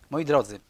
Moi drodzy,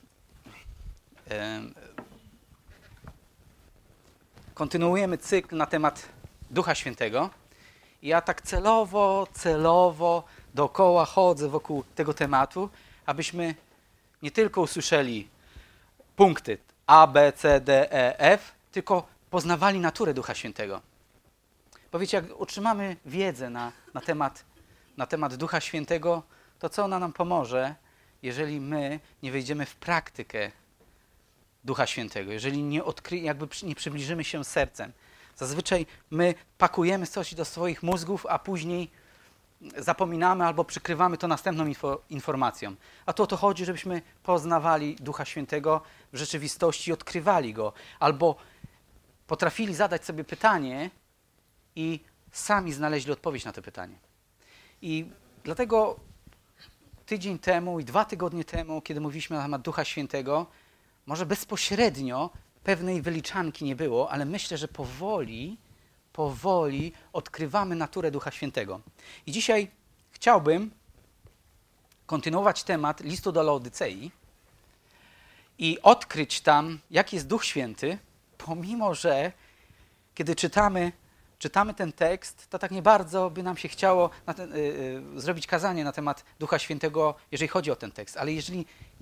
kontynuujemy cykl na temat Ducha Świętego. I ja tak celowo dookoła chodzę wokół tego tematu, abyśmy nie tylko usłyszeli punkty A, B, C, D, E, F, tylko poznawali naturę Ducha Świętego. Bo wiecie, jak otrzymamy wiedzę na temat Ducha Świętego, to co ona nam pomoże, jeżeli my nie wejdziemy w praktykę Ducha Świętego, jeżeli nie przybliżymy się sercem. Zazwyczaj my pakujemy coś do swoich mózgów, a później zapominamy albo przykrywamy to następną informacją. A tu o to chodzi, żebyśmy poznawali Ducha Świętego w rzeczywistości, odkrywali Go, albo potrafili zadać sobie pytanie i sami znaleźli odpowiedź na to pytanie. I dlatego tydzień temu i 2 tygodnie temu, kiedy mówiliśmy na temat Ducha Świętego, może bezpośrednio pewnej wyliczanki nie było, ale myślę, że powoli odkrywamy naturę Ducha Świętego. I dzisiaj chciałbym kontynuować temat listu do Laodycei i odkryć tam, jaki jest Duch Święty, pomimo że kiedy czytamy ten tekst, to tak nie bardzo by nam się chciało zrobić kazanie na temat Ducha Świętego, jeżeli chodzi o ten tekst. Ale jeżeli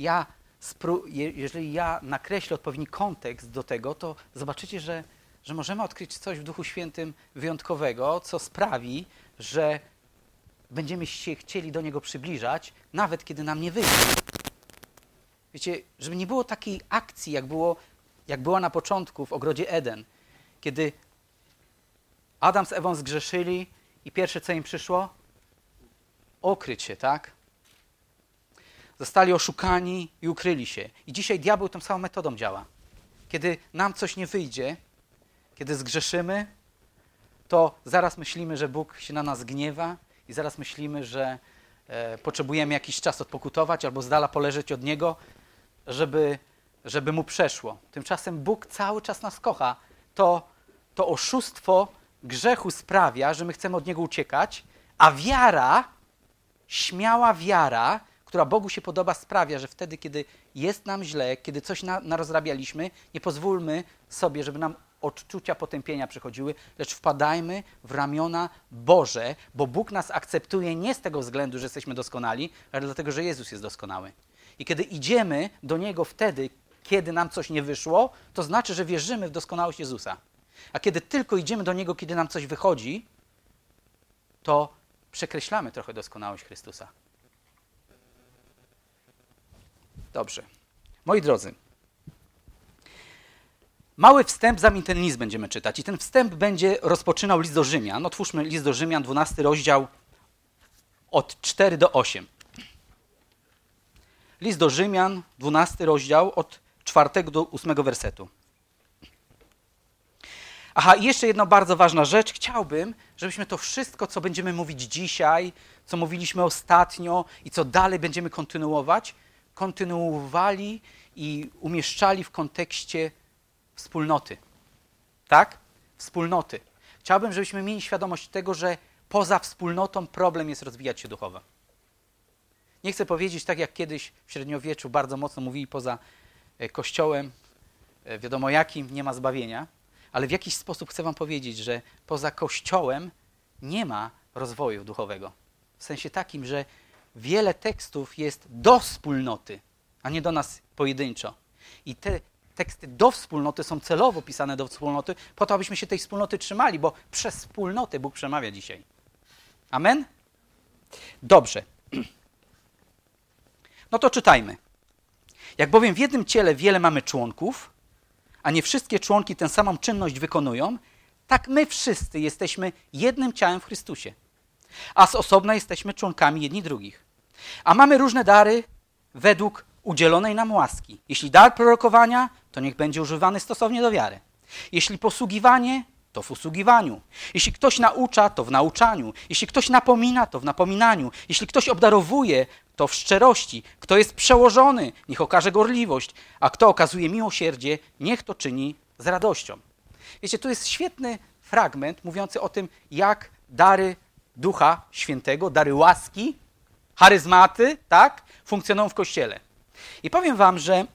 ja nakreślę odpowiedni kontekst do tego, to zobaczycie, że możemy odkryć coś w Duchu Świętym wyjątkowego, co sprawi, że będziemy się chcieli do Niego przybliżać, nawet kiedy nam nie wyjdzie. Wiecie, żeby nie było takiej akcji, jak była na początku w ogrodzie Eden, kiedy Adam z Ewą zgrzeszyli i pierwsze, co im przyszło? Okryć się, tak? Zostali oszukani i ukryli się. I dzisiaj diabeł tą samą metodą działa. Kiedy nam coś nie wyjdzie, kiedy zgrzeszymy, to zaraz myślimy, że Bóg się na nas gniewa i zaraz myślimy, że potrzebujemy jakiś czas odpokutować albo z dala poleżeć od Niego, żeby Mu przeszło. Tymczasem Bóg cały czas nas kocha. To oszustwo grzechu sprawia, że my chcemy od Niego uciekać, a wiara, śmiała wiara, która Bogu się podoba, sprawia, że wtedy, kiedy jest nam źle, kiedy coś narozrabialiśmy, nie pozwólmy sobie, żeby nam odczucia potępienia przychodziły, lecz wpadajmy w ramiona Boże, bo Bóg nas akceptuje nie z tego względu, że jesteśmy doskonali, ale dlatego, że Jezus jest doskonały. I kiedy idziemy do Niego wtedy, kiedy nam coś nie wyszło, to znaczy, że wierzymy w doskonałość Jezusa. A kiedy tylko idziemy do Niego, kiedy nam coś wychodzi, to przekreślamy trochę doskonałość Chrystusa. Dobrze. Moi drodzy, mały wstęp, zanim ten list będziemy czytać. I ten wstęp będzie rozpoczynał list do Rzymian. Otwórzmy list do Rzymian, 12 rozdział, od 4 do 8. List do Rzymian, 12 rozdział, od 4 do 8 wersetu. Aha, i jeszcze jedna bardzo ważna rzecz. Chciałbym, żebyśmy to wszystko, co będziemy mówić dzisiaj, co mówiliśmy ostatnio i co dalej będziemy kontynuowali i umieszczali w kontekście wspólnoty. Tak? Wspólnoty. Chciałbym, żebyśmy mieli świadomość tego, że poza wspólnotą problem jest rozwijać się duchowo. Nie chcę powiedzieć tak, jak kiedyś w średniowieczu bardzo mocno mówili, poza Kościołem, wiadomo jakim, nie ma zbawienia, ale w jakiś sposób chcę wam powiedzieć, że poza Kościołem nie ma rozwoju duchowego. W sensie takim, że wiele tekstów jest do wspólnoty, a nie do nas pojedynczo. I te teksty do wspólnoty są celowo pisane do wspólnoty, po to, abyśmy się tej wspólnoty trzymali, bo przez wspólnotę Bóg przemawia dzisiaj. Amen? Dobrze. No to czytajmy. Jak bowiem w jednym ciele wiele mamy członków, a nie wszystkie członki tę samą czynność wykonują, tak my wszyscy jesteśmy jednym ciałem w Chrystusie. A z osobna jesteśmy członkami jedni drugich. A mamy różne dary według udzielonej nam łaski. Jeśli dar prorokowania, to niech będzie używany stosownie do wiary. Jeśli posługiwanie, to w usługiwaniu. Jeśli ktoś naucza, to w nauczaniu. Jeśli ktoś napomina, to w napominaniu. Jeśli ktoś obdarowuje, to w szczerości. Kto jest przełożony, niech okaże gorliwość. A kto okazuje miłosierdzie, niech to czyni z radością. Wiecie, tu jest świetny fragment mówiący o tym, jak dary Ducha Świętego, dary łaski, charyzmaty, tak, funkcjonują w Kościele. I powiem wam, że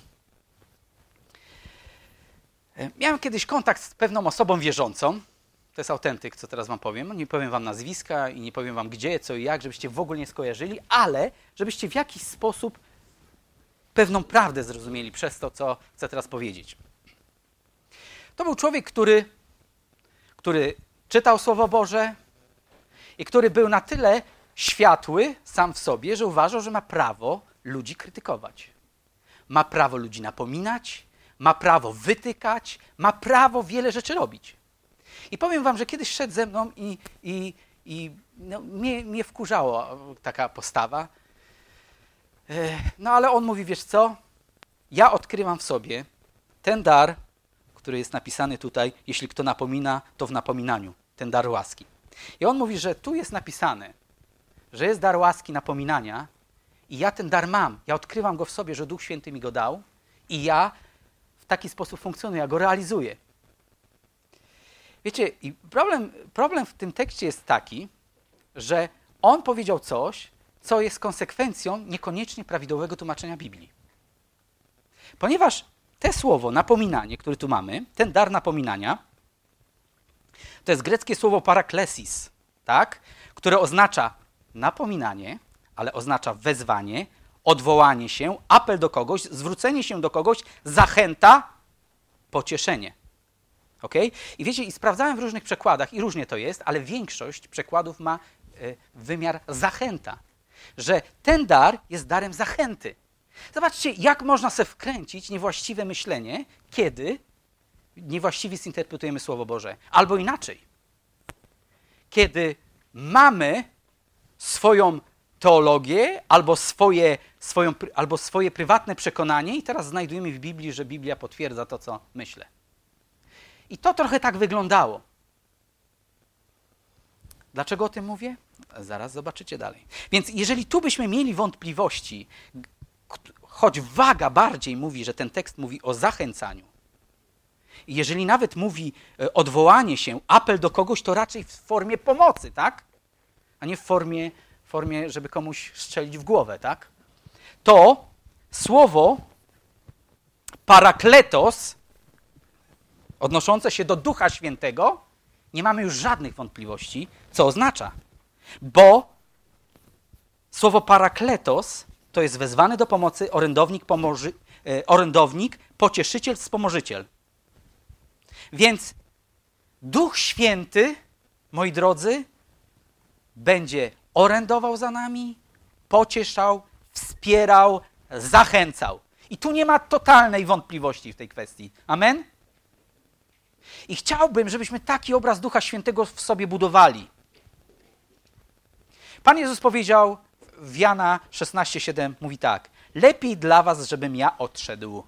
miałem kiedyś kontakt z pewną osobą wierzącą. To jest autentyk, co teraz wam powiem. Nie powiem wam nazwiska i nie powiem wam gdzie, co i jak, żebyście w ogóle nie skojarzyli, ale żebyście w jakiś sposób pewną prawdę zrozumieli przez to, co chcę teraz powiedzieć. To był człowiek, który czytał Słowo Boże i który był na tyle światły sam w sobie, że uważał, że ma prawo ludzi krytykować. Ma prawo ludzi napominać, ma prawo wytykać, ma prawo wiele rzeczy robić. I powiem wam, że kiedyś szedł ze mną i mnie wkurzało taka postawa. No ale on mówi, wiesz co, ja odkrywam w sobie ten dar, który jest napisany tutaj, jeśli kto napomina, to w napominaniu, ten dar łaski. I on mówi, że tu jest napisane, że jest dar łaski napominania i ja ten dar mam, ja odkrywam go w sobie, że Duch Święty mi go dał i ja w taki sposób funkcjonuję, ja go realizuję. Wiecie, i problem w tym tekście jest taki, że on powiedział coś, co jest konsekwencją niekoniecznie prawidłowego tłumaczenia Biblii. Ponieważ te słowo napominanie, które tu mamy, ten dar napominania, to jest greckie słowo paraklesis, tak? Które oznacza napominanie, ale oznacza wezwanie, odwołanie się, apel do kogoś, zwrócenie się do kogoś, zachęta, pocieszenie. Okay? I wiecie, i sprawdzałem w różnych przekładach i różnie to jest, ale większość przekładów ma wymiar zachęta. Że ten dar jest darem zachęty. Zobaczcie, jak można sobie wkręcić niewłaściwe myślenie, kiedy niewłaściwie zinterpretujemy Słowo Boże. Albo inaczej. Kiedy mamy swoją teologię albo swoje prywatne przekonanie i teraz znajdujemy w Biblii, że Biblia potwierdza to, co myślę. I to trochę tak wyglądało. Dlaczego o tym mówię? Zaraz zobaczycie dalej. Więc jeżeli tu byśmy mieli wątpliwości, choć waga bardziej mówi, że ten tekst mówi o zachęcaniu, i jeżeli nawet mówi odwołanie się, apel do kogoś, to raczej w formie pomocy, tak? A nie w formie, żeby komuś strzelić w głowę, tak? To słowo parakletos, odnoszące się do Ducha Świętego, nie mamy już żadnych wątpliwości, co oznacza. Bo słowo parakletos to jest wezwany do pomocy orędownik, pocieszyciel, wspomożyciel. Więc Duch Święty, moi drodzy, będzie orędował za nami, pocieszał, wspierał, zachęcał. I tu nie ma totalnej wątpliwości w tej kwestii. Amen? I chciałbym, żebyśmy taki obraz Ducha Świętego w sobie budowali. Pan Jezus powiedział w Jana 16:7, mówi tak: lepiej dla was, żebym ja odszedł.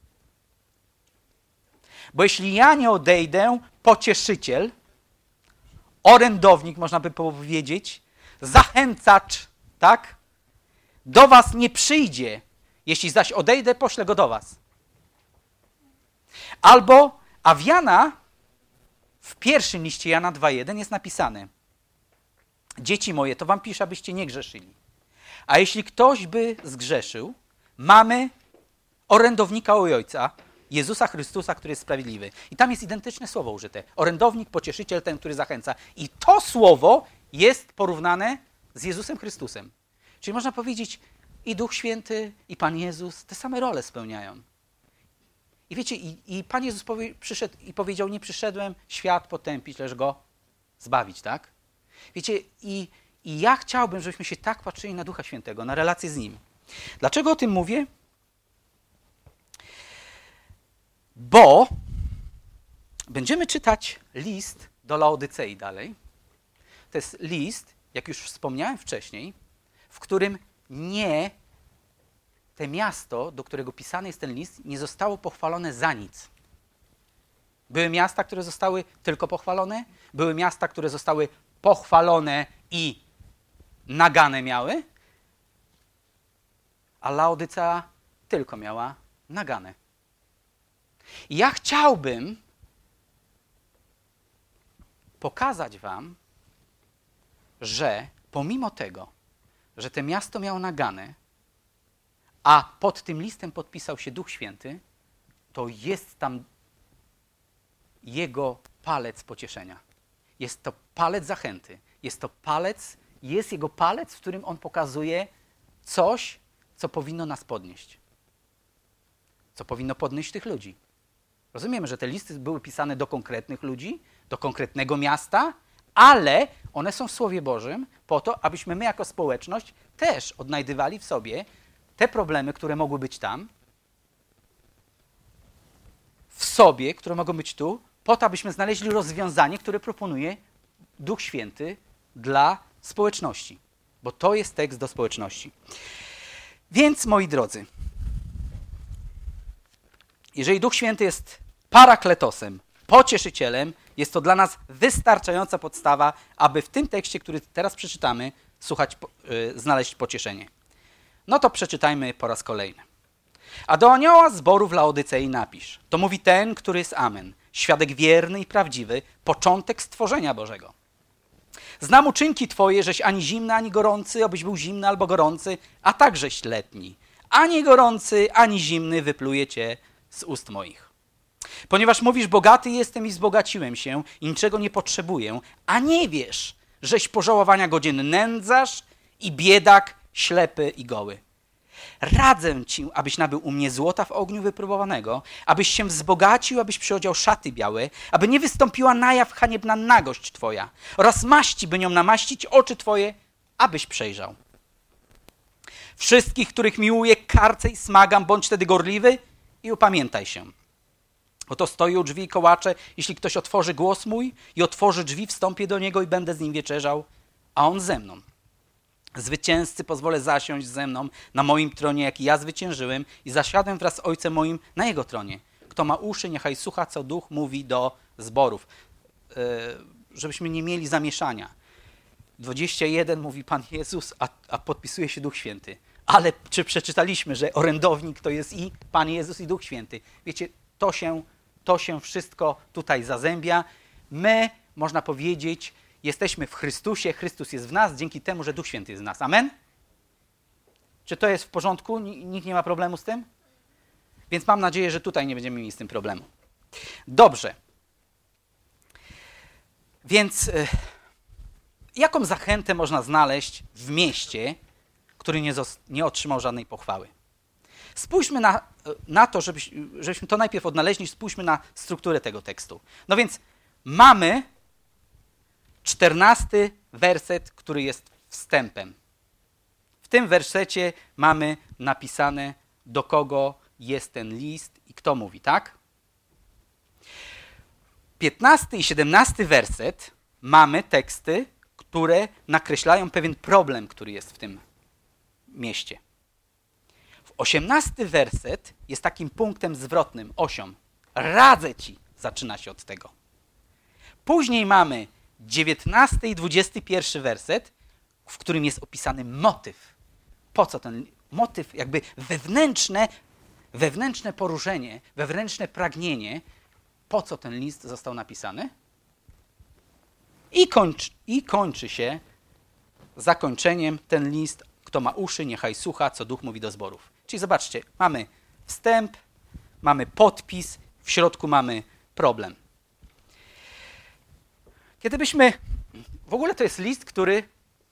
Bo jeśli ja nie odejdę, pocieszyciel, orędownik, można by powiedzieć, zachęcacz, tak? Do was nie przyjdzie. Jeśli zaś odejdę, poślę go do was. A w Jana, w pierwszym liście Jana 2:1 jest napisane: dzieci moje, to wam piszę, abyście nie grzeszyli. A jeśli ktoś by zgrzeszył, mamy orędownika u Ojca, Jezusa Chrystusa, który jest sprawiedliwy. I tam jest identyczne słowo użyte. Orędownik, pocieszyciel, ten, który zachęca. I to słowo jest porównane z Jezusem Chrystusem. Czyli można powiedzieć, i Duch Święty, i Pan Jezus te same role spełniają. I wiecie, i Pan Jezus przyszedł i powiedział: nie przyszedłem świat potępić, lecz go zbawić, tak? Wiecie, i ja chciałbym, żebyśmy się tak patrzyli na Ducha Świętego, na relację z Nim. Dlaczego o tym mówię? Bo będziemy czytać list do Laodycei dalej. To jest list, jak już wspomniałem wcześniej, w którym te miasto, do którego pisany jest ten list, nie zostało pochwalone za nic. Były miasta, które zostały tylko pochwalone, były miasta, które zostały pochwalone i nagane miały, a Laodycea tylko miała nagane. I ja chciałbym pokazać wam, że pomimo tego, że to miasto miało nagane, a pod tym listem podpisał się Duch Święty, to jest tam jego palec pocieszenia. Jest to palec zachęty. Jest jego palec, w którym on pokazuje coś, co powinno nas podnieść. Co powinno podnieść tych ludzi. Rozumiemy, że te listy były pisane do konkretnych ludzi, do konkretnego miasta, ale one są w Słowie Bożym po to, abyśmy my jako społeczność też odnajdywali w sobie te problemy, które mogły być tam, w sobie, które mogą być tu, po to, abyśmy znaleźli rozwiązanie, które proponuje Duch Święty dla społeczności. Bo to jest tekst do społeczności. Więc, moi drodzy, jeżeli Duch Święty jest parakletosem, pocieszycielem, jest to dla nas wystarczająca podstawa, aby w tym tekście, który teraz przeczytamy, znaleźć pocieszenie. No to przeczytajmy po raz kolejny. A do anioła zboru w Laodycei napisz. To mówi ten, który jest Amen, świadek wierny i prawdziwy, początek stworzenia Bożego. Znam uczynki Twoje, żeś ani zimny, ani gorący, abyś był zimny albo gorący, a takżeś letni. Ani gorący, ani zimny wypluje Cię z ust moich. Ponieważ mówisz, bogaty jestem i wzbogaciłem się i niczego nie potrzebuję, a nie wiesz, żeś pożałowania godzien nędzarz i biedak, ślepy i goły. Radzę Ci, abyś nabył u mnie złota w ogniu wypróbowanego, abyś się wzbogacił, abyś przyodział szaty białe, aby nie wystąpiła na jaw haniebna nagość Twoja oraz maści, by nią namaścić oczy Twoje, abyś przejrzał. Wszystkich, których miłuję, karcę i smagam, bądź wtedy gorliwy i upamiętaj się. Oto stoi u drzwi i kołaczę, jeśli ktoś otworzy głos mój i otworzy drzwi, wstąpię do niego i będę z nim wieczerzał, a on ze mną. Zwycięzcy pozwolę zasiąść ze mną na moim tronie, jak i ja zwyciężyłem i zasiadłem wraz z Ojcem moim na jego tronie. Kto ma uszy, niechaj słucha, co Duch mówi do zborów. Żebyśmy nie mieli zamieszania. 21 mówi Pan Jezus, a podpisuje się Duch Święty. Ale czy przeczytaliśmy, że orędownik to jest i Pan Jezus i Duch Święty? Wiecie, to się wszystko tutaj zazębia. My, można powiedzieć, jesteśmy w Chrystusie, Chrystus jest w nas, dzięki temu, że Duch Święty jest w nas. Amen? Czy to jest w porządku? Nikt nie ma problemu z tym? Więc mam nadzieję, że tutaj nie będziemy mieli z tym problemu. Dobrze. Więc jaką zachętę można znaleźć w mieście, który nie otrzymał żadnej pochwały? Spójrzmy na to, żebyśmy to najpierw odnaleźli, spójrzmy na strukturę tego tekstu. No więc mamy 14 werset, który jest wstępem. W tym wersecie mamy napisane, do kogo jest ten list i kto mówi, tak? 15 i 17 werset mamy teksty, które nakreślają pewien problem, który jest w tym mieście. 18 werset jest takim punktem zwrotnym, osią. Radzę Ci, zaczyna się od tego. Później mamy 19 i 21 werset, w którym jest opisany motyw. Po co ten motyw? Jakby wewnętrzne poruszenie, wewnętrzne pragnienie, po co ten list został napisany? I kończy się zakończeniem ten list. Kto ma uszy, niechaj słucha, co Duch mówi do zborów. Czyli zobaczcie, mamy wstęp, mamy podpis, w środku mamy problem. W ogóle to jest list, który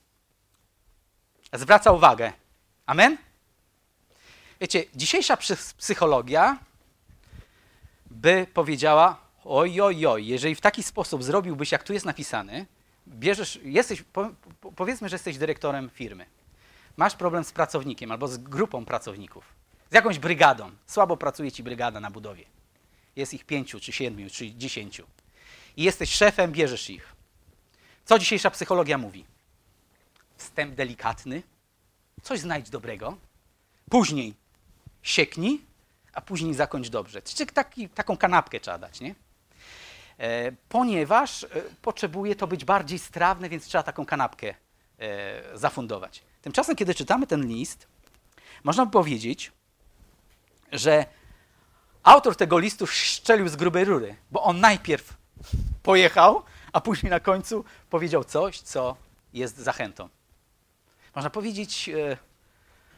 zwraca uwagę. Amen? Wiecie, dzisiejsza psychologia by powiedziała, oj, jeżeli w taki sposób zrobiłbyś, jak tu jest napisany, powiedzmy, że jesteś dyrektorem firmy. Masz problem z pracownikiem albo z grupą pracowników, z jakąś brygadą. Słabo pracuje ci brygada na budowie. Jest ich 5, czy 7, czy 10. I jesteś szefem, bierzesz ich. Co dzisiejsza psychologia mówi? Wstęp delikatny, coś znajdź dobrego, później sieknij, a później zakończ dobrze. Taką kanapkę trzeba dać, nie? Ponieważ potrzebuje to być bardziej strawne, więc trzeba taką kanapkę zafundować. Tymczasem, kiedy czytamy ten list, można by powiedzieć, że autor tego listu szczelił z grubej rury, bo on najpierw pojechał, a później na końcu powiedział coś, co jest zachętą. Można powiedzieć,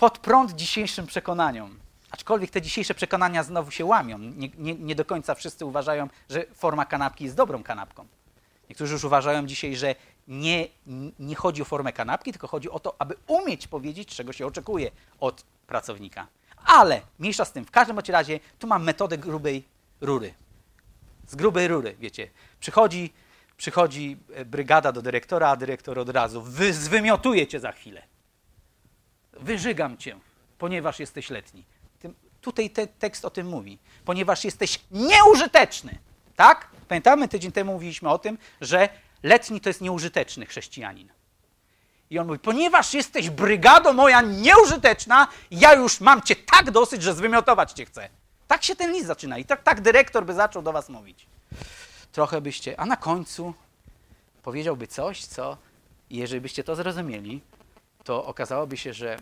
pod prąd dzisiejszym przekonaniom. Aczkolwiek te dzisiejsze przekonania znowu się łamią. Nie do końca wszyscy uważają, że forma kanapki jest dobrą kanapką. Niektórzy już uważają dzisiaj, że nie chodzi o formę kanapki, tylko chodzi o to, aby umieć powiedzieć, czego się oczekuje od pracownika. Ale mniejsza z tym, w każdym razie tu mam metodę grubej rury. Z grubej rury, wiecie. Przychodzi brygada do dyrektora, a dyrektor od razu zwymiotuje cię za chwilę. Wyżygam cię, ponieważ jesteś letni. Tutaj tekst o tym mówi. Ponieważ jesteś nieużyteczny. Tak? Pamiętamy, tydzień temu mówiliśmy o tym, że letni to jest nieużyteczny chrześcijanin. I on mówi, ponieważ jesteś brygadą moja nieużyteczna, ja już mam cię tak dosyć, że zwymiotować cię chcę. Tak się ten list zaczyna i tak dyrektor by zaczął do was mówić. Trochę byście, a na końcu powiedziałby coś, co, jeżeli byście to zrozumieli, to okazałoby się, że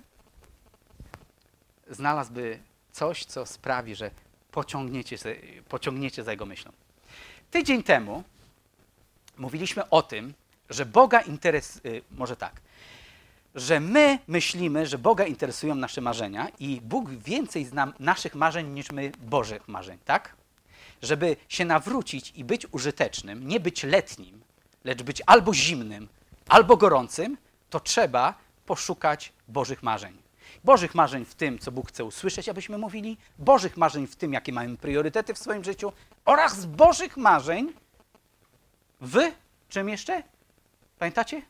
znalazłby coś, co sprawi, że pociągniecie za jego myślą. Tydzień temu mówiliśmy o tym, że Boga może tak, że my myślimy, że Boga interesują nasze marzenia i Bóg więcej zna naszych marzeń niż my Bożych marzeń, tak? Żeby się nawrócić i być użytecznym, nie być letnim, lecz być albo zimnym, albo gorącym, to trzeba poszukać Bożych marzeń. Bożych marzeń w tym, co Bóg chce usłyszeć, abyśmy mówili, Bożych marzeń w tym, jakie mamy priorytety w swoim życiu oraz Bożych marzeń w czym jeszcze? Pamiętacie?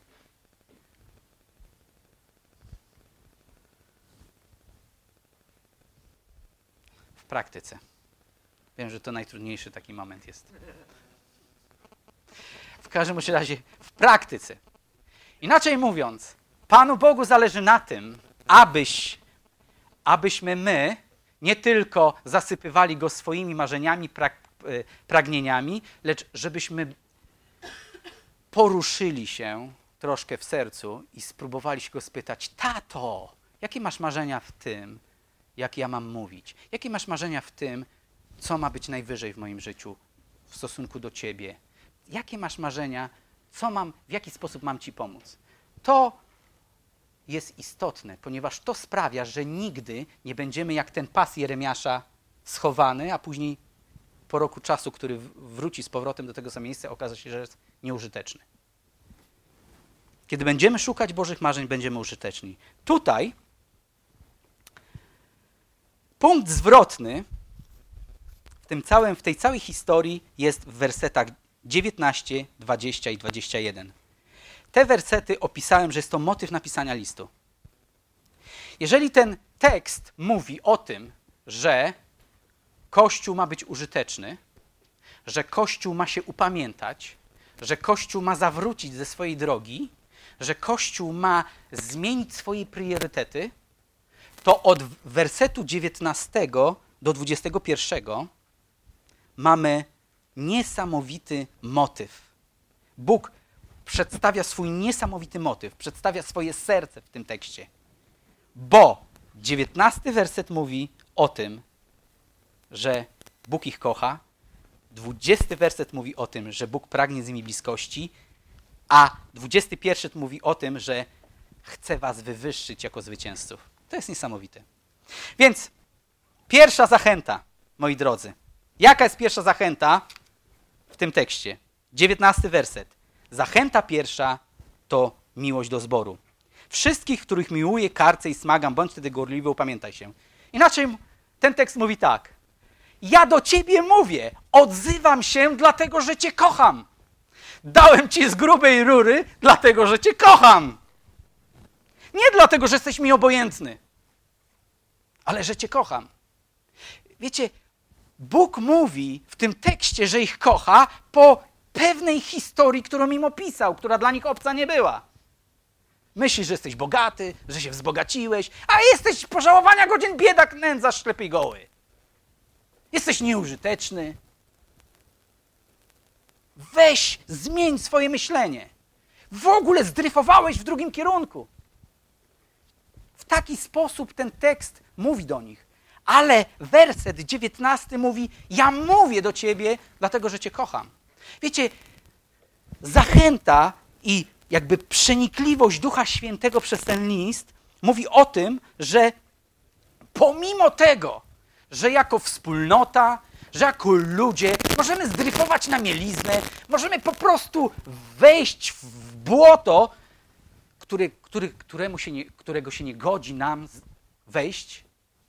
W praktyce. Wiem, że to najtrudniejszy taki moment jest. W każdym razie w praktyce. Inaczej mówiąc, Panu Bogu zależy na tym, abyśmy my nie tylko zasypywali Go swoimi marzeniami, pragnieniami, lecz żebyśmy poruszyli się troszkę w sercu i spróbowali się Go spytać, tato, jakie masz marzenia w tym, jak ja mam mówić? Jakie masz marzenia w tym, co ma być najwyżej w moim życiu w stosunku do Ciebie? Jakie masz marzenia, w jaki sposób mam Ci pomóc? To jest istotne, ponieważ to sprawia, że nigdy nie będziemy jak ten pas Jeremiasza schowany, a później po roku czasu, który wróci z powrotem do tego samego miejsca, okaże się, że jest nieużyteczny. Kiedy będziemy szukać Bożych marzeń, będziemy użyteczni. Tutaj punkt zwrotny w tej całej historii jest w wersetach 19, 20 i 21. Te wersety opisałem, że jest to motyw napisania listu. Jeżeli ten tekst mówi o tym, że Kościół ma być użyteczny, że Kościół ma się upamiętać, że Kościół ma zawrócić ze swojej drogi, że Kościół ma zmienić swoje priorytety, to od wersetu 19 do 21 mamy niesamowity motyw. Bóg przedstawia swój niesamowity motyw, przedstawia swoje serce w tym tekście. Bo 19 werset mówi o tym, że Bóg ich kocha, 20 werset mówi o tym, że Bóg pragnie z nimi bliskości, a 21 mówi o tym, że chce was wywyższyć jako zwycięzców. To jest niesamowite. Więc pierwsza zachęta, moi drodzy. Jaka jest pierwsza zachęta w tym tekście? 19 werset. Zachęta pierwsza to miłość do zboru. Wszystkich, których miłuję, karcę i smagam, bądź wtedy gorliwy, upamiętaj się. Inaczej ten tekst mówi tak. Ja do ciebie mówię, odzywam się, dlatego że cię kocham. Dałem ci z grubej rury, dlatego że cię kocham. Nie dlatego, że jesteś mi obojętny, ale że cię kocham. Wiecie, Bóg mówi w tym tekście, że ich kocha po pewnej historii, którą im opisał, która dla nich obca nie była. Myślisz, że jesteś bogaty, że się wzbogaciłeś, a jesteś pożałowania godzin biedak, nędzarz, ślepy i goły. Jesteś nieużyteczny. Weź, zmień swoje myślenie. W ogóle zdryfowałeś w drugim kierunku. W taki sposób ten tekst mówi do nich. Ale werset 19 mówi, ja mówię do ciebie, dlatego że cię kocham. Wiecie, zachęta i jakby przenikliwość Ducha Świętego przez ten list mówi o tym, że pomimo tego, że jako wspólnota, że jako ludzie możemy zdryfować na mieliznę, możemy po prostu wejść w błoto, którego się nie godzi nam wejść,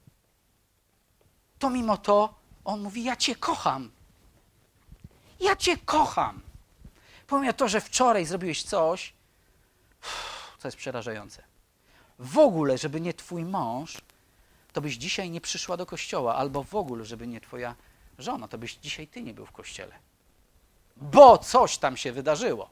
to mimo to on mówi, ja Cię kocham. Ja Cię kocham. Pomimo to, że wczoraj zrobiłeś coś, co jest przerażające. W ogóle, żeby nie twój mąż, to byś dzisiaj nie przyszła do kościoła, albo w ogóle, żeby nie twoja żona, to byś dzisiaj ty nie był w kościele. Bo coś tam się wydarzyło.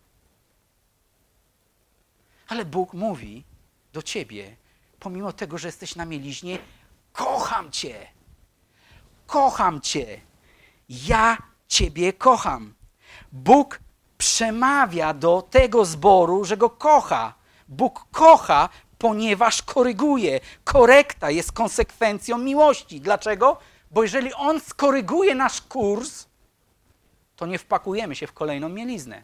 Ale Bóg mówi do ciebie, pomimo tego, że jesteś na mieliźnie, kocham cię. Kocham cię. Ja ciebie kocham. Bóg przemawia do tego zboru, że go kocha. Bóg kocha, ponieważ koryguje. Korekta jest konsekwencją miłości. Dlaczego? Bo jeżeli On skoryguje nasz kurs, to nie wpakujemy się w kolejną mieliznę.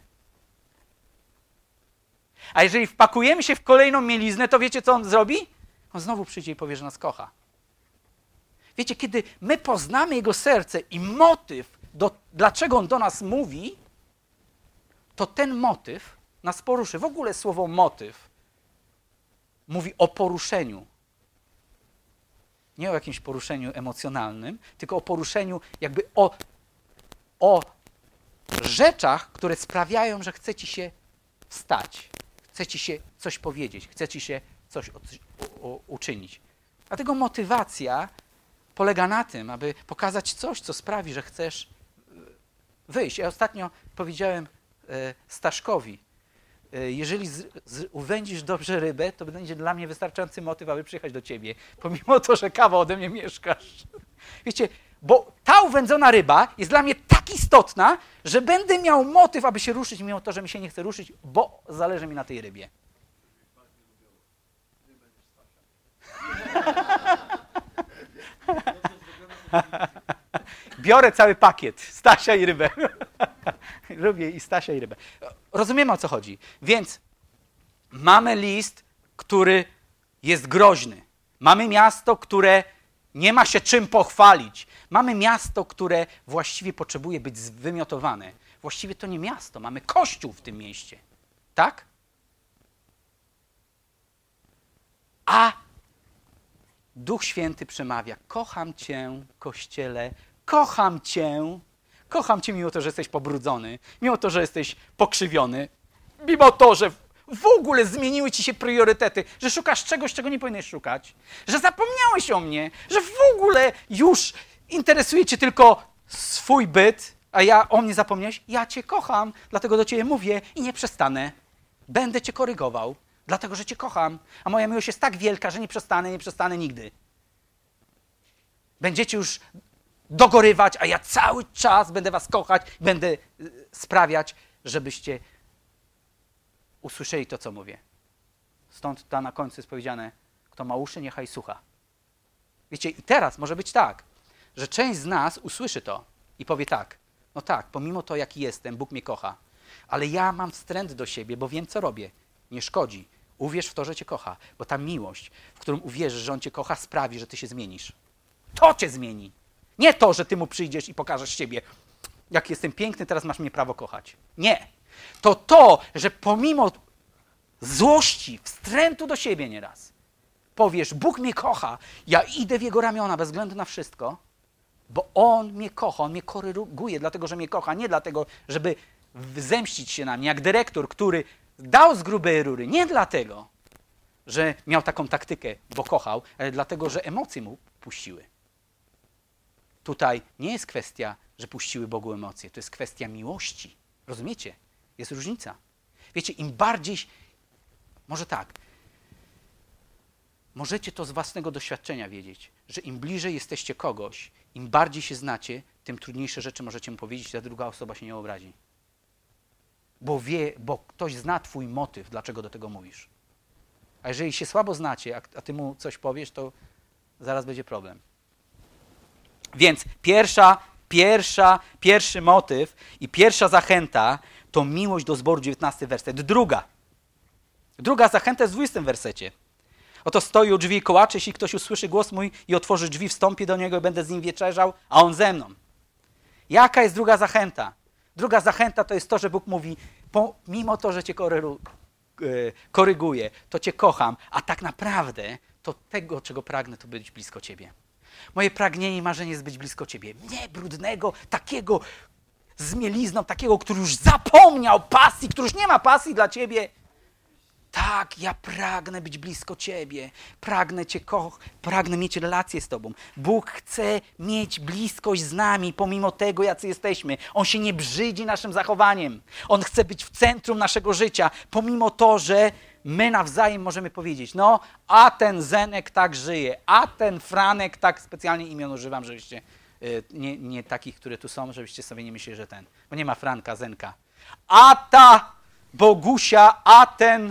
A jeżeli wpakujemy się w kolejną mieliznę, to wiecie, co On zrobi? On znowu przyjdzie i powie, że nas kocha. Wiecie, kiedy my poznamy Jego serce i motyw, dlaczego On do nas mówi, to ten motyw nas poruszy. W ogóle słowo motyw mówi o poruszeniu. Nie o jakimś poruszeniu emocjonalnym, tylko o poruszeniu jakby o rzeczach, które sprawiają, że chce ci się wstać. Chce ci się coś powiedzieć. Chce ci się coś uczynić. Dlatego motywacja polega na tym, aby pokazać coś, co sprawi, że chcesz wyjść. Ja ostatnio powiedziałem Staszkowi, jeżeli uwędzisz dobrze rybę, to będzie dla mnie wystarczający motyw, aby przyjechać do ciebie, pomimo to, że kawał ode mnie mieszkasz. Wiecie, bo ta uwędzona ryba jest dla mnie tak istotna, że będę miał motyw, aby się ruszyć, mimo to, że mi się nie chce ruszyć, bo zależy mi na tej rybie. Biorę cały pakiet, Stasia i rybę. Lubię i Stasia i rybę. Rozumiemy, o co chodzi. Więc mamy list, który jest groźny. Mamy miasto, które nie ma się czym pochwalić. Mamy miasto, które właściwie potrzebuje być wymiotowane. Właściwie to nie miasto, mamy kościół w tym mieście. Tak? A Duch Święty przemawia. Kocham Cię, Kościele, kocham Cię. Kocham Cię mimo to, że jesteś pobrudzony, mimo to, że jesteś pokrzywiony, mimo to, że w ogóle zmieniły Ci się priorytety, że szukasz czegoś, czego nie powinieneś szukać, że zapomniałeś o mnie, że w ogóle już interesuje Cię tylko swój byt, a o mnie zapomniałeś. Ja Cię kocham, dlatego do Ciebie mówię i nie przestanę. Będę Cię korygował, dlatego że Cię kocham, a moja miłość jest tak wielka, że nie przestanę nigdy. Będziecie już dogorywać, a ja cały czas będę was kochać, będę sprawiać, żebyście usłyszeli to, co mówię. Stąd na końcu jest powiedziane, kto ma uszy, niechaj słucha. Wiecie, i teraz może być tak, że część z nas usłyszy to i powie tak, no tak, pomimo to, jaki jestem, Bóg mnie kocha, ale ja mam wstręt do siebie, bo wiem, co robię. Nie szkodzi. Uwierz w to, że Cię kocha, bo ta miłość, w którą uwierzysz, że On Cię kocha, sprawi, że Ty się zmienisz. To Cię zmieni. Nie to, że Ty Mu przyjdziesz i pokażesz siebie. Jak jestem piękny, teraz masz mnie prawo kochać. Nie. To, że pomimo złości, wstrętu do siebie nieraz, powiesz, Bóg mnie kocha, ja idę w Jego ramiona bez względu na wszystko, bo On mnie kocha, On mnie koryguje, dlatego, że mnie kocha, nie dlatego, żeby zemścić się na mnie, jak dyrektor, który dał z grubej rury, nie dlatego, że miał taką taktykę, bo kochał, ale dlatego, że emocje mu puściły. Tutaj nie jest kwestia, że puściły Bogu emocje. To jest kwestia miłości. Rozumiecie? Jest różnica. Wiecie, im bardziej... Może tak. Możecie to z własnego doświadczenia wiedzieć, że im bliżej jesteście kogoś, im bardziej się znacie, tym trudniejsze rzeczy możecie mu powiedzieć, a druga osoba się nie obrazi. Bo ktoś zna twój motyw, dlaczego do tego mówisz. A jeżeli się słabo znacie, a ty mu coś powiesz, to zaraz będzie problem. Więc pierwszy motyw i pierwsza zachęta to miłość do zboru, 19 werset. Druga zachęta jest w 20 wersecie. Oto stoi u drzwi i kołaczę, jeśli ktoś usłyszy głos mój i otworzy drzwi, wstąpię do niego i będę z nim wieczerzał, a on ze mną. Jaka jest druga zachęta? Druga zachęta to jest to, że Bóg mówi, mimo to, że cię koryguję, to cię kocham, a tak naprawdę to tego, czego pragnę, to być blisko ciebie. Moje pragnienie i marzenie jest być blisko ciebie. Nie brudnego, takiego z mielizną, takiego, który już zapomniał pasji, który już nie ma pasji dla ciebie. Tak, ja pragnę być blisko ciebie. Pragnę cię pragnę mieć relację z tobą. Bóg chce mieć bliskość z nami, pomimo tego, jacy jesteśmy. On się nie brzydzi naszym zachowaniem. On chce być w centrum naszego życia, pomimo to, że my nawzajem możemy powiedzieć, no, a ten Zenek tak żyje, a ten Franek, tak specjalnie imion używam, żebyście, nie takich, które tu są, żebyście sobie nie myśleli, że ten, bo nie ma Franka, Zenka. A ta Bogusia, a ten,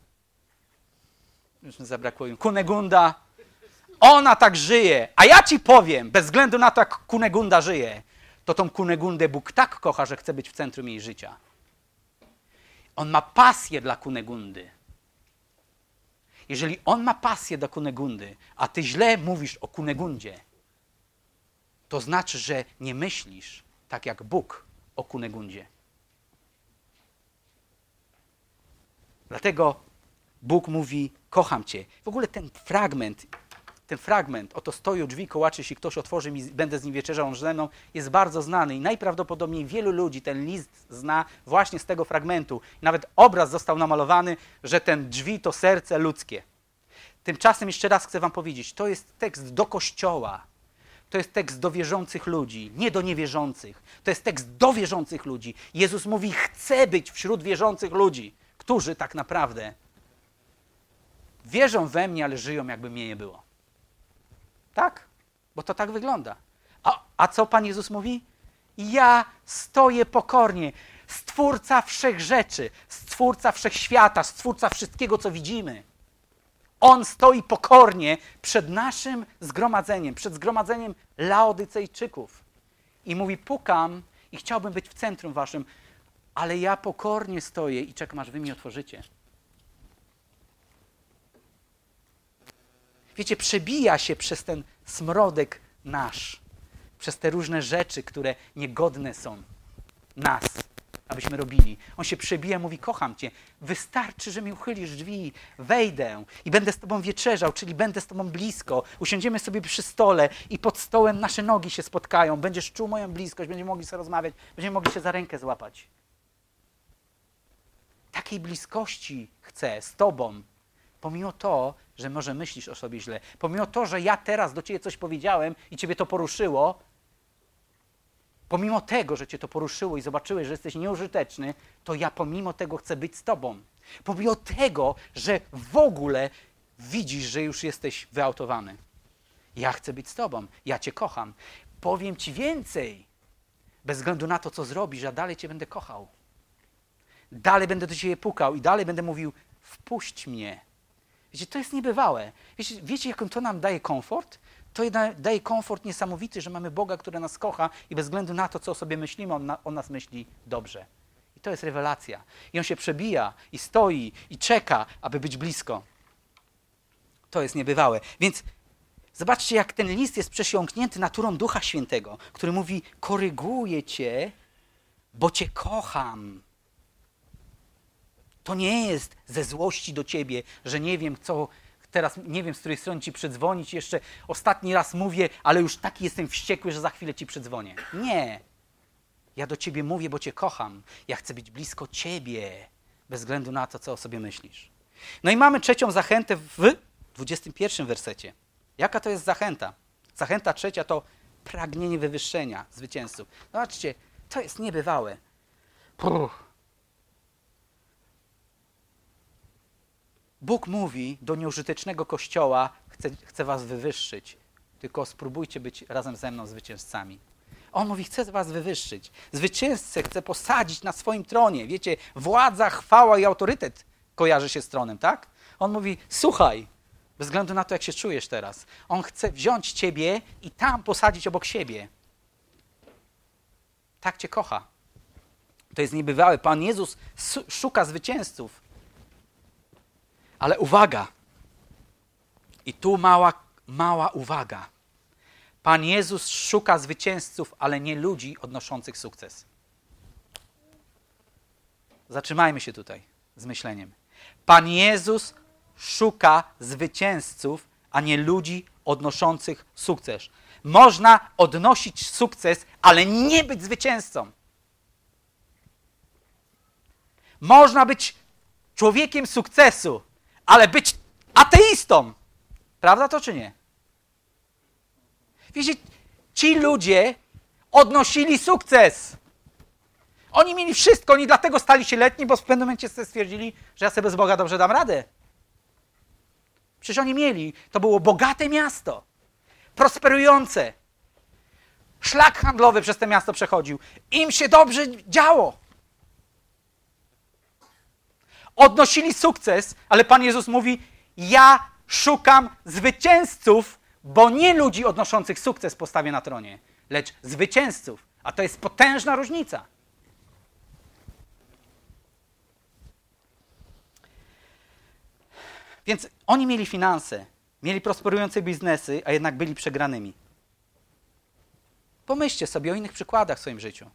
już mi zabrakło im, Kunegunda, ona tak żyje, a ja ci powiem, bez względu na to, jak Kunegunda żyje, to tą Kunegundę Bóg tak kocha, że chce być w centrum jej życia. On ma pasję dla Kunegundy. Jeżeli on ma pasję do Kunegundy, a ty źle mówisz o Kunegundzie, to znaczy, że nie myślisz tak jak Bóg o Kunegundzie. Dlatego Bóg mówi, kocham cię. W ogóle ten fragment, oto stoi u drzwi, kołaczy, jeśli ktoś otworzy mi, będę z nim wieczerzał, on ze mną, jest bardzo znany i najprawdopodobniej wielu ludzi ten list zna właśnie z tego fragmentu. Nawet obraz został namalowany, że ten drzwi to serce ludzkie. Tymczasem jeszcze raz chcę wam powiedzieć, to jest tekst do Kościoła. To jest tekst do wierzących ludzi, nie do niewierzących. To jest tekst do wierzących ludzi. Jezus mówi, chcę być wśród wierzących ludzi, którzy tak naprawdę wierzą we mnie, ale żyją, jakby mnie nie było. Tak? Bo to tak wygląda. A co Pan Jezus mówi? Ja stoję pokornie. Stwórca wszechrzeczy, Stwórca wszechświata, Stwórca wszystkiego, co widzimy. On stoi pokornie przed naszym zgromadzeniem, przed zgromadzeniem Laodycejczyków. I mówi, pukam i chciałbym być w centrum waszym, ale ja pokornie stoję i czekam, aż wy mi otworzycie. Wiecie, przebija się przez ten smrodek nasz, przez te różne rzeczy, które niegodne są nas, abyśmy robili. On się przebija, mówi, kocham cię, wystarczy, że mi uchylisz drzwi, wejdę i będę z tobą wieczerzał, czyli będę z tobą blisko. Usiądziemy sobie przy stole i pod stołem nasze nogi się spotkają, będziesz czuł moją bliskość, będziemy mogli sobie rozmawiać, będziemy mogli się za rękę złapać. Takiej bliskości chcę z tobą, pomimo to, że może myślisz o sobie źle, pomimo to, że ja teraz do ciebie coś powiedziałem i ciebie to poruszyło, pomimo tego, że cię to poruszyło i zobaczyłeś, że jesteś nieużyteczny, to ja pomimo tego chcę być z tobą. Pomimo tego, że w ogóle widzisz, że już jesteś wyautowany. Ja chcę być z tobą, ja cię kocham. Powiem ci więcej, bez względu na to, co zrobisz, ja dalej cię będę kochał. Dalej będę do ciebie pukał i dalej będę mówił, wpuść mnie. Wiecie, to jest niebywałe. Wiecie, jak to nam daje komfort? To daje komfort niesamowity, że mamy Boga, który nas kocha i bez względu na to, co o sobie myślimy, on nas myśli dobrze. I to jest rewelacja. I on się przebija i stoi i czeka, aby być blisko. To jest niebywałe. Więc zobaczcie, jak ten list jest przesiąknięty naturą Ducha Świętego, który mówi, koryguję cię, bo cię kocham. To nie jest ze złości do ciebie, że nie wiem, co teraz, nie wiem, z której strony ci przydzwonić. Jeszcze ostatni raz mówię, ale już taki jestem wściekły, że za chwilę ci przydzwonię. Nie. Ja do ciebie mówię, bo cię kocham. Ja chcę być blisko ciebie, bez względu na to, co o sobie myślisz. No i mamy trzecią zachętę w 21 wersecie. Jaka to jest zachęta? Zachęta trzecia to pragnienie wywyższenia zwycięzców. Zobaczcie, to jest niebywałe. Bóg mówi do nieużytecznego Kościoła, chcę was wywyższyć, tylko spróbujcie być razem ze mną zwycięzcami. On mówi, chcę was wywyższyć. Zwycięzcę chcę posadzić na swoim tronie. Wiecie, władza, chwała i autorytet kojarzy się z tronem, tak? On mówi, słuchaj, bez względu na to, jak się czujesz teraz. On chce wziąć ciebie i tam posadzić obok siebie. Tak cię kocha. To jest niebywałe. Pan Jezus szuka zwycięzców. Ale uwaga, I tu mała uwaga. Pan Jezus szuka zwycięzców, ale nie ludzi odnoszących sukces. Zatrzymajmy się tutaj z myśleniem. Pan Jezus szuka zwycięzców, a nie ludzi odnoszących sukces. Można odnosić sukces, ale nie być zwycięzcą. Można być człowiekiem sukcesu, ale być ateistą. Prawda to czy nie? Wiecie, ci ludzie odnosili sukces. Oni mieli wszystko, oni dlatego stali się letni, bo w pewnym momencie stwierdzili, że ja sobie bez Boga dobrze dam radę. Przecież oni mieli, to było bogate miasto, prosperujące. Szlak handlowy przez to miasto przechodził. Im się dobrze działo. Odnosili sukces, ale Pan Jezus mówi, ja szukam zwycięzców, bo nie ludzi odnoszących sukces postawię na tronie, lecz zwycięzców. A to jest potężna różnica. Więc oni mieli finanse, mieli prosperujące biznesy, a jednak byli przegranymi. Pomyślcie sobie o innych przykładach w swoim życiu.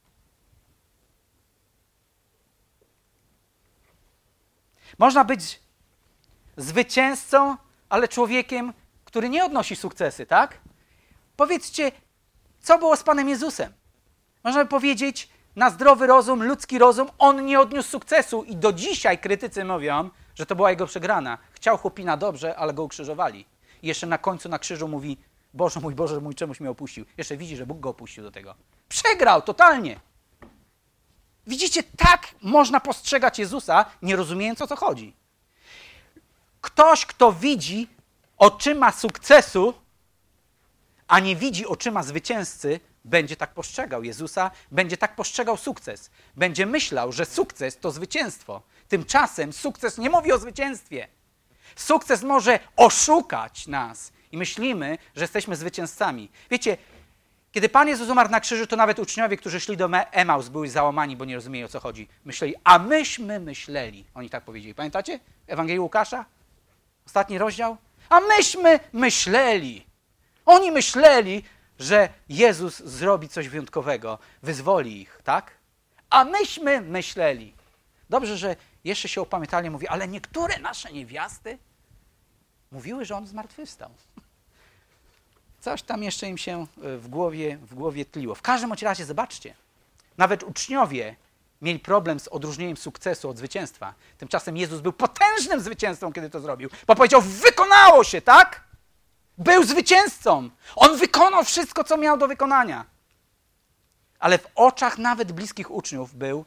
Można być zwycięzcą, ale człowiekiem, który nie odnosi sukcesy, tak? Powiedzcie, co było z Panem Jezusem? Można by powiedzieć, na zdrowy rozum, ludzki rozum, on nie odniósł sukcesu i do dzisiaj krytycy mówią, że to była jego przegrana. Chciał chłopina dobrze, ale go ukrzyżowali. I jeszcze na końcu na krzyżu mówi, Boże mój, czemuś mnie opuścił. Jeszcze widzi, że Bóg go opuścił do tego. Przegrał totalnie. Widzicie, tak można postrzegać Jezusa, nie rozumiejąc, o co chodzi. Ktoś, kto widzi oczyma sukcesu, a nie widzi oczyma zwycięzcy, będzie tak postrzegał Jezusa, będzie tak postrzegał sukces. Będzie myślał, że sukces to zwycięstwo. Tymczasem sukces nie mówi o zwycięstwie. Sukces może oszukać nas i myślimy, że jesteśmy zwycięzcami. Wiecie, kiedy Pan Jezus umarł na krzyżu, to nawet uczniowie, którzy szli do Emaus, byli załamani, bo nie rozumieli, o co chodzi. Myśleli, a myśmy myśleli. Oni tak powiedzieli. Pamiętacie? Ewangelii Łukasza? Ostatni rozdział? A myśmy myśleli. Oni myśleli, że Jezus zrobi coś wyjątkowego, wyzwoli ich, tak? A myśmy myśleli. Dobrze, że jeszcze się opamiętali, mówi, ale niektóre nasze niewiasty mówiły, że On zmartwychwstał. Coś tam jeszcze im się w głowie tliło. W każdym razie zobaczcie, nawet uczniowie mieli problem z odróżnieniem sukcesu od zwycięstwa. Tymczasem Jezus był potężnym zwycięzcą, kiedy to zrobił, bo powiedział, wykonało się, tak? Był zwycięzcą. On wykonał wszystko, co miał do wykonania. Ale w oczach nawet bliskich uczniów był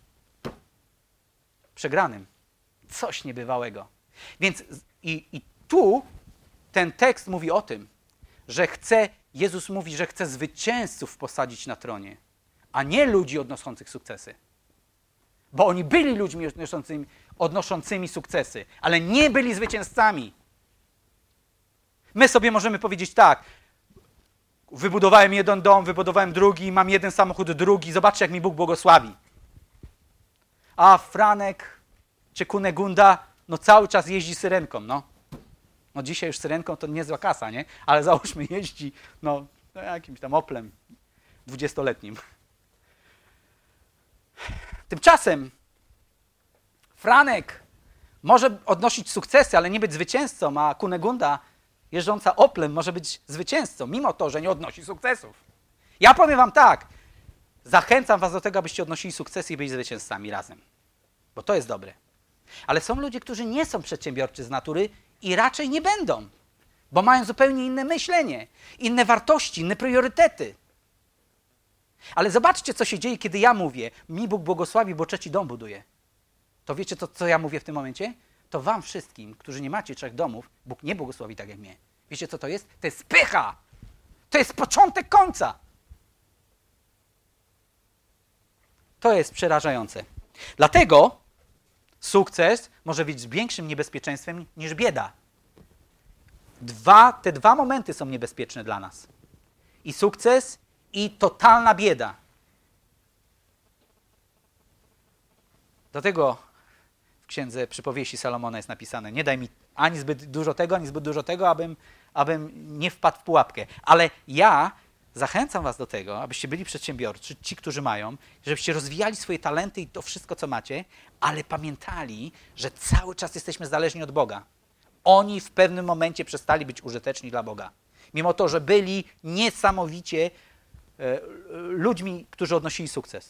przegranym. Coś niebywałego. Więc i tu ten tekst mówi o tym, że Jezus mówi, że chce zwycięzców posadzić na tronie, a nie ludzi odnoszących sukcesy. Bo oni byli ludźmi odnoszącymi sukcesy, ale nie byli zwycięzcami. My sobie możemy powiedzieć tak, wybudowałem jeden dom, wybudowałem drugi, mam jeden samochód, drugi, zobaczcie, jak mi Bóg błogosławi. A Franek czy Kunegunda, no cały czas jeździ syrenką, no. No dzisiaj już syrenką to niezła kasa, nie? Ale załóżmy jeździ, no jakimś tam Oplem 20-letnim. Tymczasem Franek może odnosić sukcesy, ale nie być zwycięzcą, a Kunegunda jeżdżąca Oplem może być zwycięzcą, mimo to, że nie odnosi sukcesów. Ja powiem wam tak, zachęcam was do tego, abyście odnosili sukcesy i byli zwycięzcami razem, bo to jest dobre. Ale są ludzie, którzy nie są przedsiębiorczy z natury i raczej nie będą, bo mają zupełnie inne myślenie, inne wartości, inne priorytety. Ale zobaczcie, co się dzieje, kiedy ja mówię, mi Bóg błogosławi, bo trzeci dom buduje. To wiecie, co ja mówię w tym momencie? To wam wszystkim, którzy nie macie 3 domów, Bóg nie błogosławi tak jak mnie. Wiecie, co to jest? To jest pycha. To jest początek końca. To jest przerażające. Dlatego sukces może być większym niebezpieczeństwem niż bieda. Te dwa momenty są niebezpieczne dla nas. I sukces, i totalna bieda. Dlatego w Księdze Przypowieści Salomona jest napisane: nie daj mi ani zbyt dużo tego, ani zbyt dużo tego, abym nie wpadł w pułapkę. Ale ja zachęcam was do tego, abyście byli przedsiębiorczy, ci, którzy mają, żebyście rozwijali swoje talenty i to wszystko, co macie, ale pamiętali, że cały czas jesteśmy zależni od Boga. Oni w pewnym momencie przestali być użyteczni dla Boga. Mimo to, że byli niesamowicie ludźmi, którzy odnosili sukces.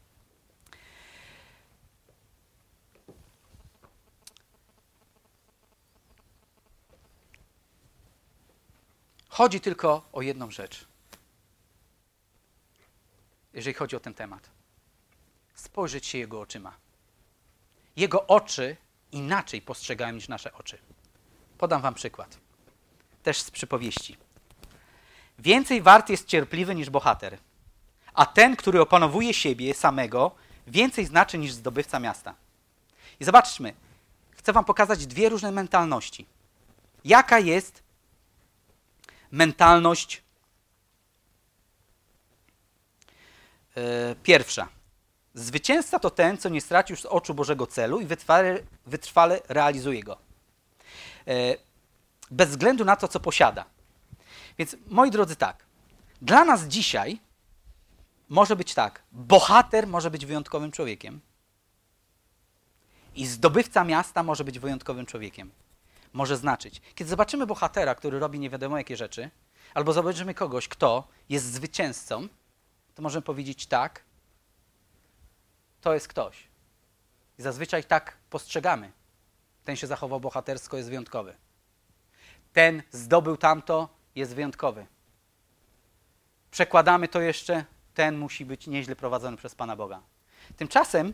Chodzi tylko o jedną rzecz, jeżeli chodzi o ten temat. Spojrzeć się Jego oczyma. Jego oczy inaczej postrzegają niż nasze oczy. Podam wam przykład. Też z przypowieści. Więcej wart jest cierpliwy niż bohater, a ten, który opanowuje siebie samego, więcej znaczy niż zdobywca miasta. I zobaczmy, chcę wam pokazać dwie różne mentalności. Jaka jest mentalność pierwsza? Zwycięzca to ten, co nie stracił z oczu Bożego celu i wytrwale realizuje go. Bez względu na to, co posiada. Więc, moi drodzy, tak. Dla nas dzisiaj może być tak. Bohater może być wyjątkowym człowiekiem. I zdobywca miasta może być wyjątkowym człowiekiem. Może znaczyć. Kiedy zobaczymy bohatera, który robi nie wiadomo jakie rzeczy, albo zobaczymy kogoś, kto jest zwycięzcą, to możemy powiedzieć tak, to jest ktoś. I zazwyczaj tak postrzegamy. Ten się zachował bohatersko, jest wyjątkowy. Ten zdobył tamto, jest wyjątkowy. Przekładamy to jeszcze, ten musi być nieźle prowadzony przez Pana Boga. Tymczasem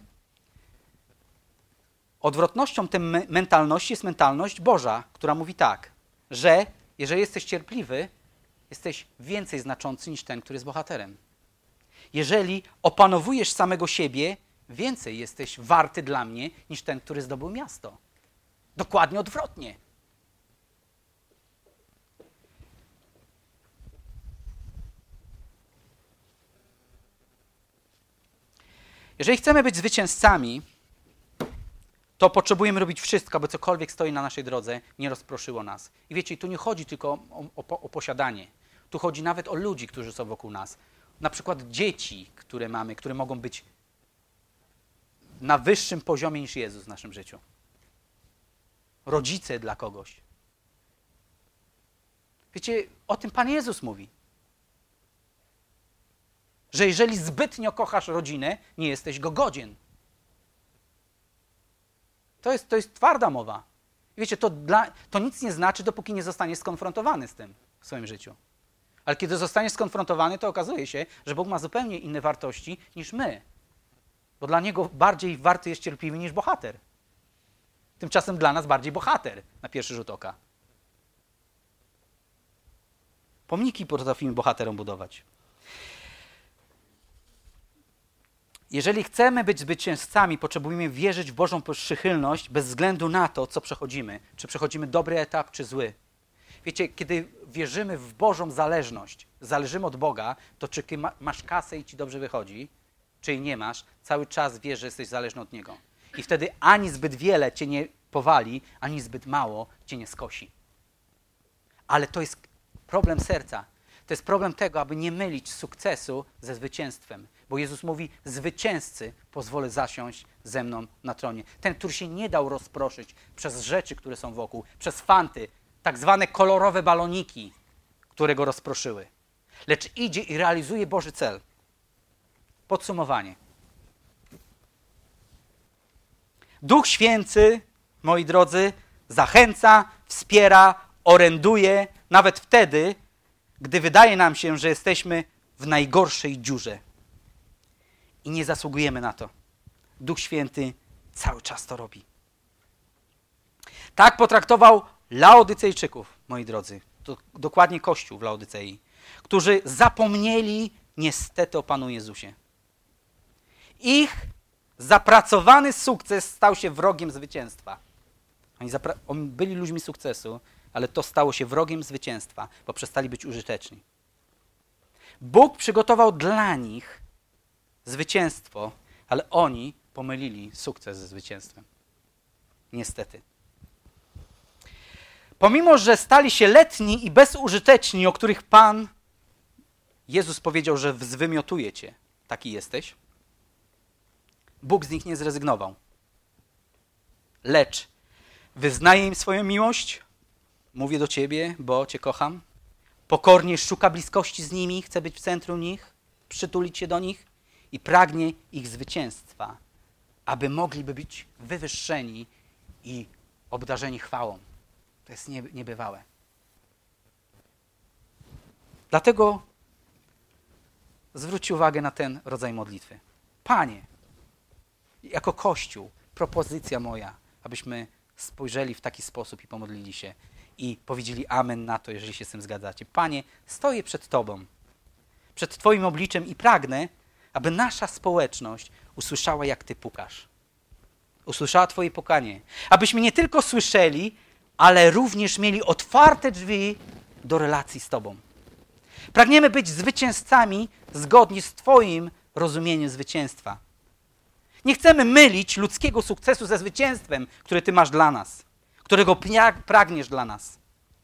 odwrotnością tej mentalności jest mentalność Boża, która mówi tak, że jeżeli jesteś cierpliwy, jesteś więcej znaczący niż ten, który jest bohaterem. Jeżeli opanowujesz samego siebie, więcej jesteś warty dla mnie niż ten, który zdobył miasto. Dokładnie odwrotnie. Jeżeli chcemy być zwycięzcami, to potrzebujemy robić wszystko, aby cokolwiek stoi na naszej drodze, nie rozproszyło nas. I wiecie, tu nie chodzi tylko o posiadanie. Tu chodzi nawet o ludzi, którzy są wokół nas. Na przykład dzieci, które mamy, które mogą być na wyższym poziomie niż Jezus w naszym życiu. Rodzice dla kogoś. Wiecie, o tym Pan Jezus mówi. Że jeżeli zbytnio kochasz rodzinę, nie jesteś go godzien. To jest twarda mowa. I wiecie, to nic nie znaczy, dopóki nie zostaniesz skonfrontowany z tym w swoim życiu. Ale kiedy zostaniesz skonfrontowany, to okazuje się, że Bóg ma zupełnie inne wartości niż my. Bo dla Niego bardziej warty jest cierpliwy niż bohater. Tymczasem dla nas bardziej bohater na pierwszy rzut oka. Pomniki potrafimy bohaterom budować. Jeżeli chcemy być zwycięzcami, potrzebujemy wierzyć w Bożą przychylność bez względu na to, co przechodzimy. Czy przechodzimy dobry etap, czy zły. Wiecie, kiedy wierzymy w Bożą zależność, zależymy od Boga, to czy masz kasę i ci dobrze wychodzi, czy jej nie masz, cały czas wiesz, że jesteś zależny od Niego. I wtedy ani zbyt wiele cię nie powali, ani zbyt mało cię nie skosi. Ale to jest problem serca. To jest problem tego, aby nie mylić sukcesu ze zwycięstwem. Bo Jezus mówi, zwycięzcy pozwolę zasiąść ze mną na tronie. Ten, który się nie dał rozproszyć przez rzeczy, które są wokół, przez fanty, tak zwane kolorowe baloniki, które go rozproszyły. Lecz idzie i realizuje Boży cel. Podsumowanie. Duch Święty, moi drodzy, zachęca, wspiera, oręduje, nawet wtedy, gdy wydaje nam się, że jesteśmy w najgorszej dziurze. I nie zasługujemy na to. Duch Święty cały czas to robi. Tak potraktował Laodycejczyków, moi drodzy. To dokładnie Kościół w Laodycei, którzy zapomnieli niestety o Panu Jezusie. Ich zapracowany sukces stał się wrogiem zwycięstwa. Oni byli ludźmi sukcesu, ale to stało się wrogiem zwycięstwa, bo przestali być użyteczni. Bóg przygotował dla nich zwycięstwo, ale oni pomylili sukces ze zwycięstwem. Niestety. Pomimo, że stali się letni i bezużyteczni, o których Pan Jezus powiedział, że zwymiotuje cię, taki jesteś, Bóg z nich nie zrezygnował. Lecz wyznaje im swoją miłość, mówię do ciebie, bo cię kocham, pokornie szuka bliskości z nimi, chce być w centrum nich, przytulić się do nich i pragnie ich zwycięstwa, aby mogliby być wywyższeni i obdarzeni chwałą. To jest niebywałe. Dlatego zwróćcie uwagę na ten rodzaj modlitwy. Panie, jako Kościół, propozycja moja, abyśmy spojrzeli w taki sposób i pomodlili się i powiedzieli amen na to, jeżeli się z tym zgadzacie. Panie, stoję przed Tobą, przed Twoim obliczem i pragnę, aby nasza społeczność usłyszała, jak Ty pukasz. Usłyszała Twoje pukanie. Abyśmy nie tylko słyszeli, ale również mieli otwarte drzwi do relacji z Tobą. Pragniemy być zwycięzcami zgodnie z Twoim rozumieniem zwycięstwa. Nie chcemy mylić ludzkiego sukcesu ze zwycięstwem, które Ty masz dla nas, którego pragniesz dla nas.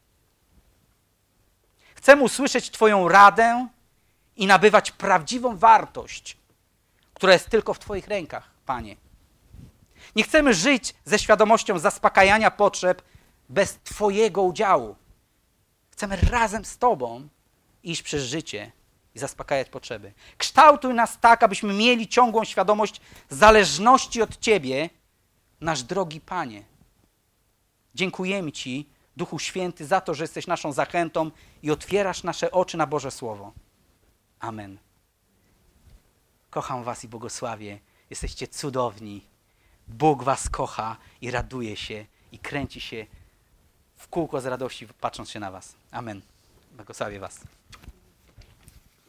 Chcemy usłyszeć Twoją radę i nabywać prawdziwą wartość, która jest tylko w Twoich rękach, Panie. Nie chcemy żyć ze świadomością zaspokajania potrzeb bez Twojego udziału. Chcemy razem z Tobą iść przez życie i zaspokajać potrzeby. Kształtuj nas tak, abyśmy mieli ciągłą świadomość zależności od Ciebie, nasz drogi Panie. Dziękujemy Ci, Duchu Święty, za to, że jesteś naszą zachętą i otwierasz nasze oczy na Boże Słowo. Amen. Kocham Was i błogosławię. Jesteście cudowni. Bóg Was kocha i raduje się i kręci się w kółko z radości, patrząc się na Was. Amen. Błogosławię Was.